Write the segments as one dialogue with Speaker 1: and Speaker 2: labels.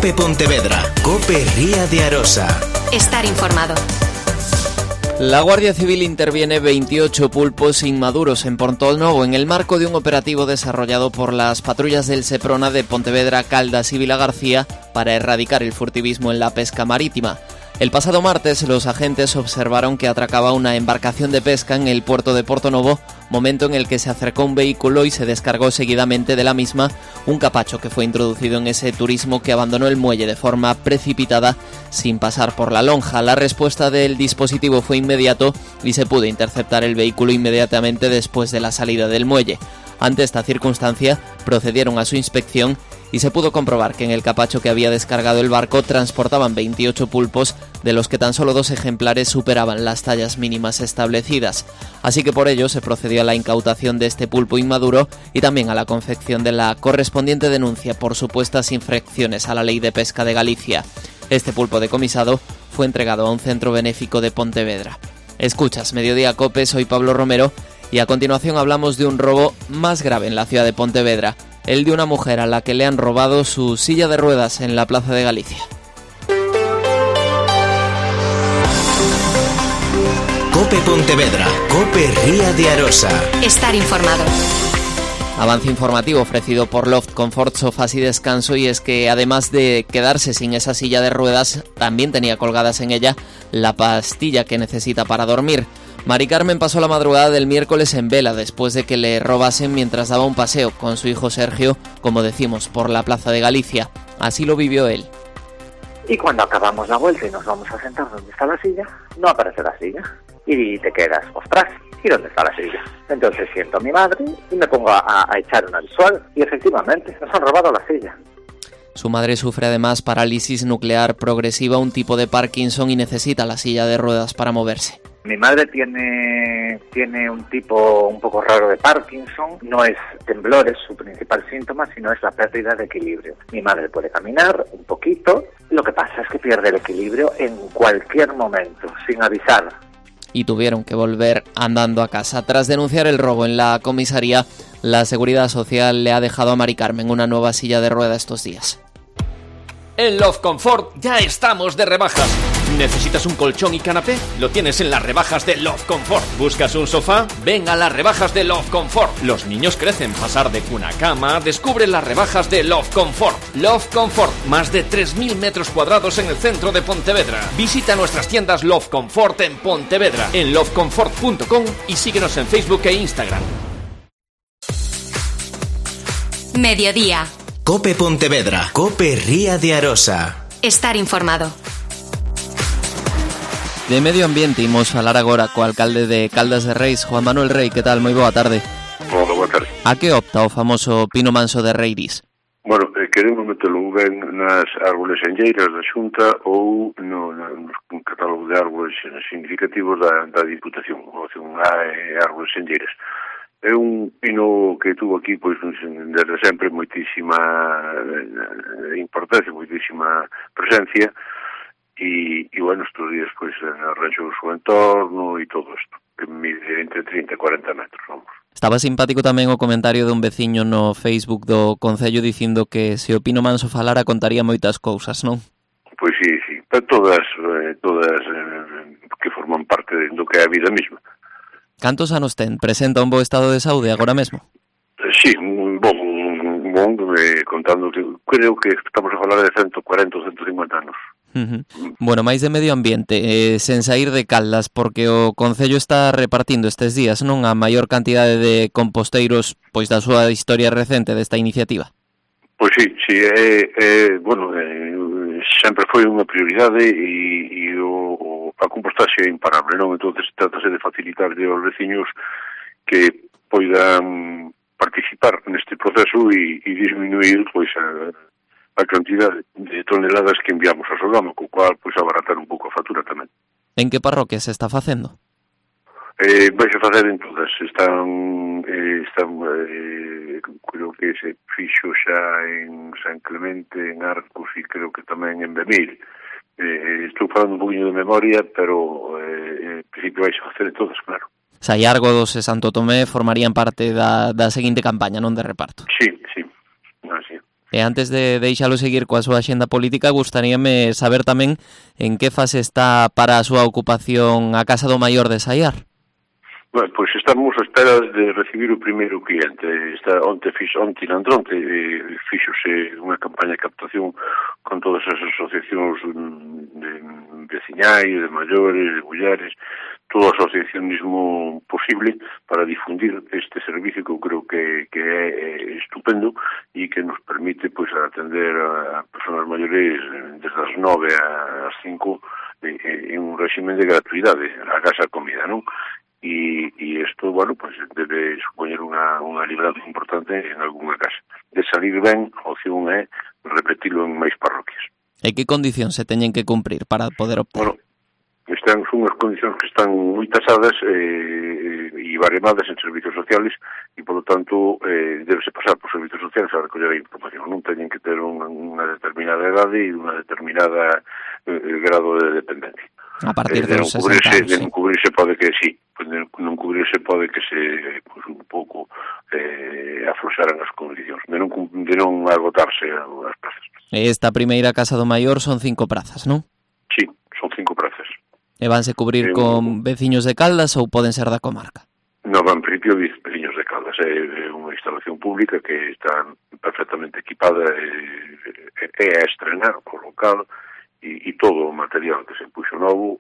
Speaker 1: Cope Pontevedra, Cope Ría de Arosa.
Speaker 2: Estar informado.
Speaker 3: La Guardia Civil interviene 28 pulpos inmaduros en Portonovo en el marco de un operativo desarrollado por las patrullas del Seprona de Pontevedra, Caldas y Vilagarcía para erradicar el furtivismo en la pesca marítima. El pasado martes los agentes observaron que atracaba una embarcación de pesca en el puerto de Portonovo, momento en el que se acercó un vehículo y se descargó seguidamente de la misma un capacho que fue introducido en ese turismo que abandonó el muelle de forma precipitada sin pasar por la lonja. La respuesta del dispositivo fue inmediato y se pudo interceptar el vehículo inmediatamente después de la salida del muelle. Ante esta circunstancia procedieron a su inspección y se pudo comprobar que en el capacho que había descargado el barco transportaban 28 pulpos, de los que tan solo 2 ejemplares superaban las tallas mínimas establecidas. Así que por ello se procedió a la incautación de este pulpo inmaduro y también a la confección de la correspondiente denuncia por supuestas infracciones a la Ley de Pesca de Galicia. Este pulpo decomisado fue entregado a un centro benéfico de Pontevedra. Escuchas Mediodía Cope, soy Pablo Romero y a continuación hablamos de un robo más grave en la ciudad de Pontevedra, el de una mujer a la que le han robado su silla de ruedas en la Plaza de Galicia.
Speaker 1: Cope Pontevedra, Cope Ría de Arosa.
Speaker 2: Estar informado.
Speaker 3: Avance informativo ofrecido por Loft Comfort Sofás y Descanso, y es que además de quedarse sin esa silla de ruedas, también tenía colgadas en ella la pastilla que necesita para dormir. Mari Carmen pasó la madrugada del miércoles en vela después de que le robasen mientras daba un paseo con su hijo Sergio, como decimos, por la Plaza de Galicia. Así lo vivió él.
Speaker 4: Y cuando acabamos la vuelta y nos vamos a sentar donde está la silla, no aparece la silla. Y te quedas, ostras, ¿y dónde está la silla? Entonces siento a mi madre y me pongo a echar una visual y efectivamente nos han robado la silla.
Speaker 3: Su madre sufre además parálisis nuclear progresiva, un tipo de Parkinson, y necesita la silla de ruedas para moverse.
Speaker 4: Mi madre tiene un tipo un poco raro de Parkinson. No es temblores su principal síntoma, sino es la pérdida de equilibrio. Mi madre puede caminar un poquito, lo que pasa es que pierde el equilibrio en cualquier momento, sin avisar.
Speaker 3: Y tuvieron que volver andando a casa. Tras denunciar el robo en la comisaría, la Seguridad Social le ha dejado a Mari Carmen una nueva silla de ruedas estos días.
Speaker 5: En Love Comfort ya estamos de rebajas. ¿Necesitas un colchón y canapé? Lo tienes en las rebajas de Love Comfort. ¿Buscas un sofá? Ven a las rebajas de Love Comfort. Los niños crecen, pasar de cuna a cama. Descubre las rebajas de Love Comfort. Love Comfort, más de 3.000 metros cuadrados en el centro de Pontevedra. Visita nuestras tiendas Love Comfort en Pontevedra, en lovecomfort.com, y síguenos en Facebook e Instagram.
Speaker 2: Mediodía.
Speaker 1: Cope Pontevedra, Cope Ría de Arosa.
Speaker 2: Estar informado.
Speaker 3: De medio ambiente imos falar agora co alcalde de Caldas de Reis, Juan Manuel Rey. Que tal? Moi boa tarde.
Speaker 6: Hola, boa tarde.
Speaker 3: A que opta o famoso pino manso de Reiris?
Speaker 6: Bueno, queremos metelo ben nas árboles enlleiras da Xunta ou no catálogo de árboles significativos da Diputación, ou árboles enlleiras. É un pino que tuvo aquí, pois, desde sempre moitísima importancia, moitísima presencia, e bueno, estes días, pois, arranxou o seu entorno e todo isto, que mide entre 30 e 40 metros, vamos.
Speaker 3: Estaba simpático tamén o comentario dun veciño no Facebook do Concello dicindo que se o pino manso falara contaría moitas cousas, non?
Speaker 6: Pois sí, pero todas que forman parte do que é a vida mesma.
Speaker 3: Cantos anos ten? Presenta un bo estado de saúde agora mesmo?
Speaker 6: Sí, un bon, contando que creo que estamos a falar de 140 ou 150 anos.
Speaker 3: Bueno, máis de medio ambiente, sen sair de Caldas, porque o Concello está repartindo estes días, non, a maior cantidade de composteiros, pois da súa historia recente desta iniciativa.
Speaker 6: Pois sí, bueno, sempre foi unha prioridade e a compostaxe é imparable, non? Entón, trátase de facilitar aos veciños que poidan participar neste proceso e disminuir, pois, a cantidade de toneladas que enviamos ao Sogama, co cual, pois, abaratar un pouco a factura tamén.
Speaker 3: En que parroquia se está facendo?
Speaker 6: Vais a facer en todas. Están creo que se fixo xa en San Clemente, en Arcos e creo que tamén en Bemil. Estou falando un poquinho de memoria, pero en principio vais a facer en todas, claro.
Speaker 3: Saiargodos e Santo Tomé formarían parte da seguinte campaña, non, de reparto?
Speaker 6: Sí, así.
Speaker 3: E antes de deixalo seguir coa súa axenda política, gustaríame saber tamén en que fase está para a súa ocupación a Casa do Maior de Saiar.
Speaker 6: Bueno, pois estamos a espera de recibir o primeiro cliente. Onte fíxose unha campaña de captación con todas as asociacións de veciñais, de maiores, de mulleres, todo o asociacionismo posible para difundir este servicio que eu creo que é estupendo e que nos permite pois atender a persoas maiores desde as 9 ás 5 en un régimen de gratuidade, a casa a comida, non? E isto, bueno, pues debe supoñer unha libranza importante en algunha casa. De salir ben, a opción é repetilo en máis parroquias.
Speaker 3: E que condicións se teñen que cumprir para poder optar?
Speaker 6: Bueno, son unhas condicións que están moi tasadas e baremadas en servicios sociales e, por lo tanto, debese pasar por servicios sociales a recoller a información. Non teñen que ter unha determinada edade e unha determinada grado de dependencia.
Speaker 3: A partir de los 60 anos,
Speaker 6: de non cubrirse pode que sí, non cubrirse pode que se un pouco afloxaran as condicións, de non agotarse as prazas.
Speaker 3: Esta primeira Casa do Maior son 5 prazas, non?
Speaker 6: Sí, son 5 prazas.
Speaker 3: E vanse cubrir con veciños de Caldas ou poden ser da comarca?
Speaker 6: No, en principio veciños de Caldas, é unha instalación pública que está perfectamente equipada e a estrenar o local e todo o material que se puxo novo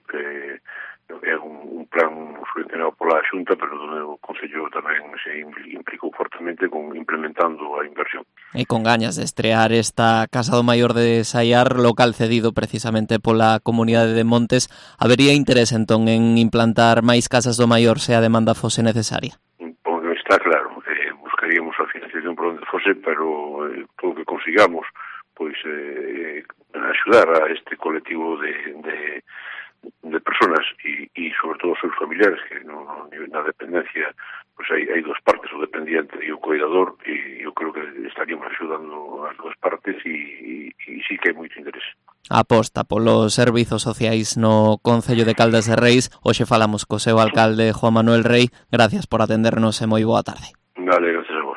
Speaker 6: é un plan subvencionado pola Xunta, pero o Concello tamén se implicou fortemente con implementando a inversión.
Speaker 3: E con gañas de estrear esta Casa do Maior de Saiar, local cedido precisamente pola Comunidade de Montes, habería interés entón en implantar máis casas do Maior se a demanda fose necesaria?
Speaker 6: Está claro, buscaríamos a financiación por onde fose, pero todo o que consigamos pois axudar a este colectivo de personas e sobre todo os seus familiares que na dependencia pois hai dos partes, o dependiente e o cuidador, e eu creo que estaríamos axudando as dúas partes e sí que hai moito interés.
Speaker 3: Aposta polos servizos sociais no Concello de Caldas de Reis. Hoxe falamos co seu alcalde Juan Manuel Rey. Gracias por atendernos e moi boa tarde.
Speaker 6: Vale, gracias a vos.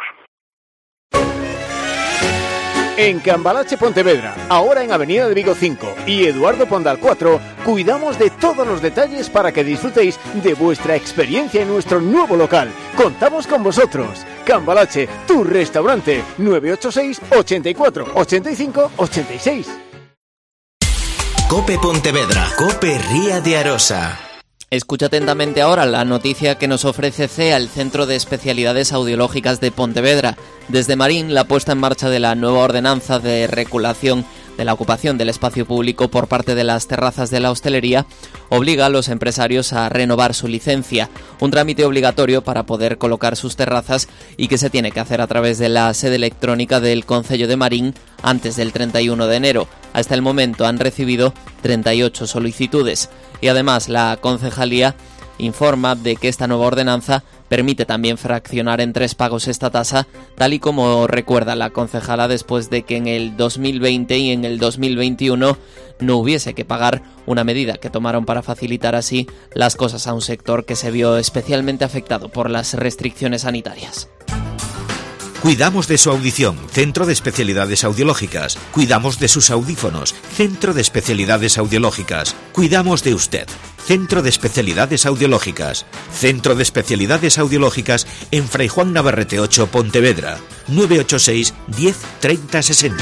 Speaker 7: En Cambalache Pontevedra, ahora en Avenida de Vigo 5 y Eduardo Pondal 4, cuidamos de todos los detalles para que disfrutéis de vuestra experiencia en nuestro nuevo local. Contamos con vosotros. Cambalache, tu restaurante, 986 84 85 86.
Speaker 1: COPE Pontevedra, COPE Ría de Arosa.
Speaker 3: Escucha atentamente ahora la noticia que nos ofrece CEA, el Centro de Especialidades Audiológicas de Pontevedra. Desde Marín, la puesta en marcha de la nueva ordenanza de regulación de la ocupación del espacio público por parte de las terrazas de la hostelería obliga a los empresarios a renovar su licencia, un trámite obligatorio para poder colocar sus terrazas y que se tiene que hacer a través de la sede electrónica del Concello de Marín antes del 31 de enero. Hasta el momento han recibido 38 solicitudes y además la concejalía informa de que esta nueva ordenanza permite también fraccionar en 3 pagos esta tasa, tal y como recuerda la concejala después de que en el 2020 y en el 2021 no hubiese que pagar, una medida que tomaron para facilitar así las cosas a un sector que se vio especialmente afectado por las restricciones sanitarias.
Speaker 1: Cuidamos de su audición, Centro de Especialidades Audiológicas. Cuidamos de sus audífonos, Centro de Especialidades Audiológicas. Cuidamos de usted, Centro de Especialidades Audiológicas. Centro de Especialidades Audiológicas en Fray Juan Navarrete 8, Pontevedra. 986 10 30 60.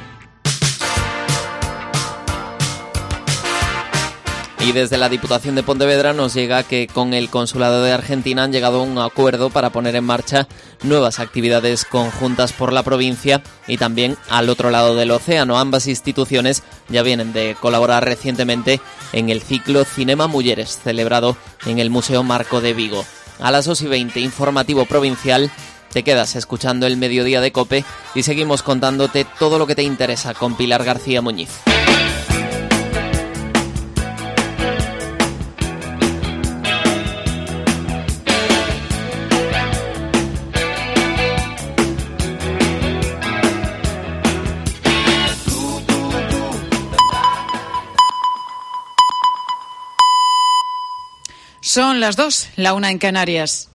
Speaker 3: Y desde la Diputación de Pontevedra nos llega que con el Consulado de Argentina han llegado a un acuerdo para poner en marcha nuevas actividades conjuntas por la provincia y también al otro lado del océano. Ambas instituciones ya vienen de colaborar recientemente en el ciclo Cinema Mulleres, celebrado en el Museo Marco de Vigo. A las 2:20, informativo provincial. Te quedas escuchando el Mediodía de COPE y seguimos contándote todo lo que te interesa con Pilar García Muñiz.
Speaker 8: Son las 2, la 1 en Canarias.